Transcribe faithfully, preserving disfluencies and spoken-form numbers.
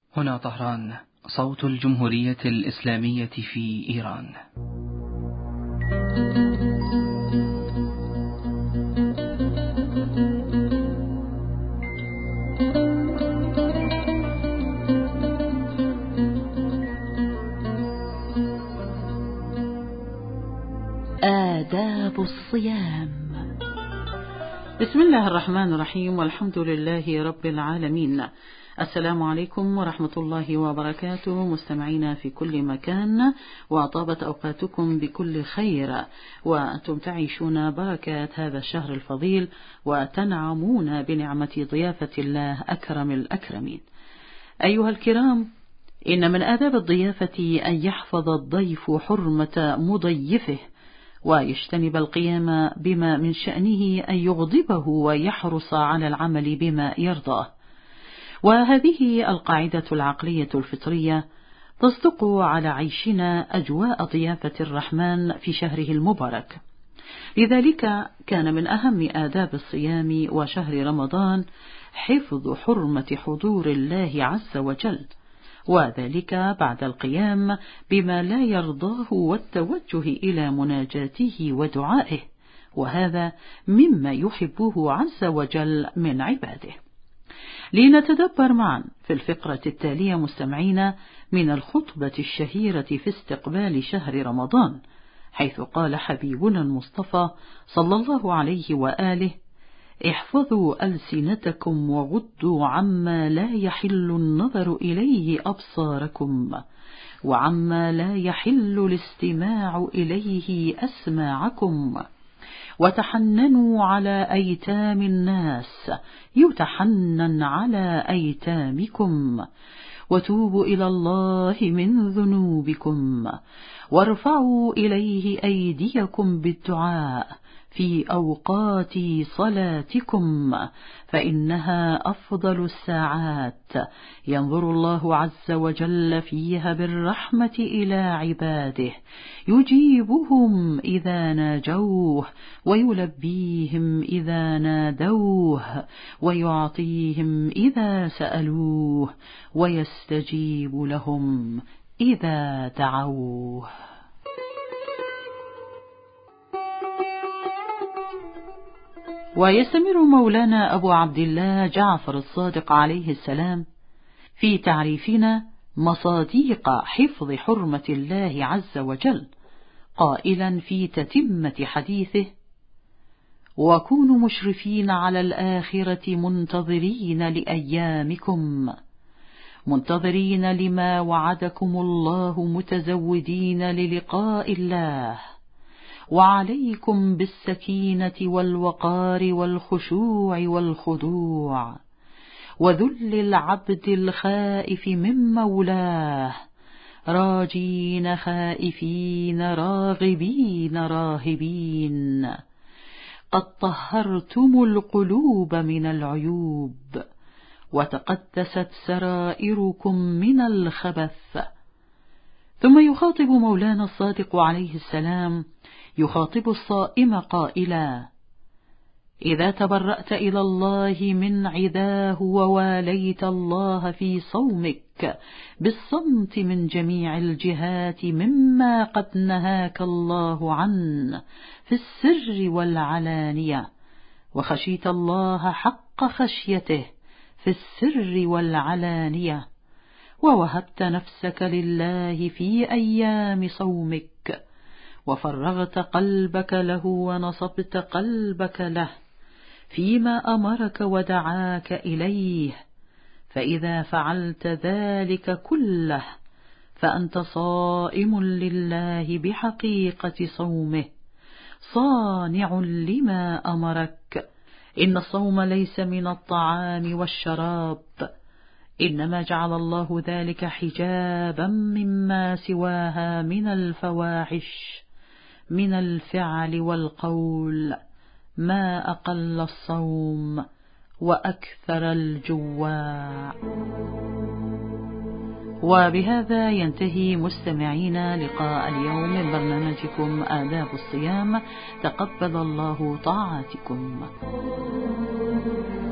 هنا طهران، صوت الجمهورية الإسلامية في إيران. آداب الصيام. بسم الله الرحمن الرحيم، والحمد لله رب العالمين. السلام عليكم ورحمة الله وبركاته، مستمعينا في كل مكان، وطابت أوقاتكم بكل خير، وأنتم تعيشون بركات هذا الشهر الفضيل وتنعمون بنعمة ضيافة الله أكرم الأكرمين. أيها الكرام، إن من آداب الضيافة أن يحفظ الضيف حرمة مضيفه، ويجتنب القيام بما من شأنه أن يغضبه، ويحرص على العمل بما يرضاه. وهذه القاعدة العقلية الفطرية تصدق على عيشنا أجواء ضيافة الرحمن في شهره المبارك. لذلك كان من أهم آداب الصيام وشهر رمضان حفظ حرمة حضور الله عز وجل، وذلك بعد القيام بما لا يرضاه والتوجه إلى مناجاته ودعائه، وهذا مما يحبه عز وجل من عباده. لنتدبر معا في الفقرة التالية مستمعين من الخطبة الشهيرة في استقبال شهر رمضان، حيث قال حبيبنا المصطفى صلى الله عليه وآله: احفظوا ألسنتكم وغضوا عما لا يحل النظر إليه أبصاركم، وعما لا يحل الاستماع إليه أسماعكم، وتحننوا على أيتام الناس يتحنن على أيتامكم، وتوبوا إلى الله من ذنوبكم، وارفعوا إليه أيديكم بالدعاء في أوقات صلاتكم، فإنها أفضل الساعات ينظر الله عز وجل فيها بالرحمة إلى عباده، يجيبهم إذا ناجوه، ويلبيهم إذا نادوه، ويعطيهم إذا سألوه، ويستجيب لهم إذا دعوه. ويستمر مولانا أبو عبد الله جعفر الصادق عليه السلام في تعريفنا مصاديق حفظ حرمة الله عز وجل، قائلا في تتمة حديثه: وكونوا مشرفين على الآخرة منتظرين لأيامكم، منتظرين لما وعدكم الله، متزودين للقاء الله، وعليكم بالسكينة والوقار والخشوع والخضوع، وذل العبد الخائف من مولاه، راجين خائفين راغبين راهبين، قد طهرتم القلوب من العيوب، وتقدست سرائركم من الخبث. ثم يخاطب مولانا الصادق عليه السلام يخاطب الصائم قائلا: إذا تبرأت إلى الله من عداه، وواليت الله في صومك بالصمت من جميع الجهات مما قد نهاك الله عنه في السر والعلانية، وخشيت الله حق خشيته في السر والعلانية، ووهبت نفسك لله في أيام صومك، وفرغت قلبك له ونصبت قلبك له فيما أمرك ودعاك إليه، فإذا فعلت ذلك كله فأنت صائم لله بحقيقة صومه، صانع لما أمرك. إن الصوم ليس من الطعام والشراب، إنما جعل الله ذلك حجابا مما سواها من الفواحش، من الفعل والقول، ما أقل الصوم وأكثر الجواع. وبهذا ينتهي مستمعينا لقاء اليوم من برنامجكم آداب الصيام، تقبل الله طاعاتكم.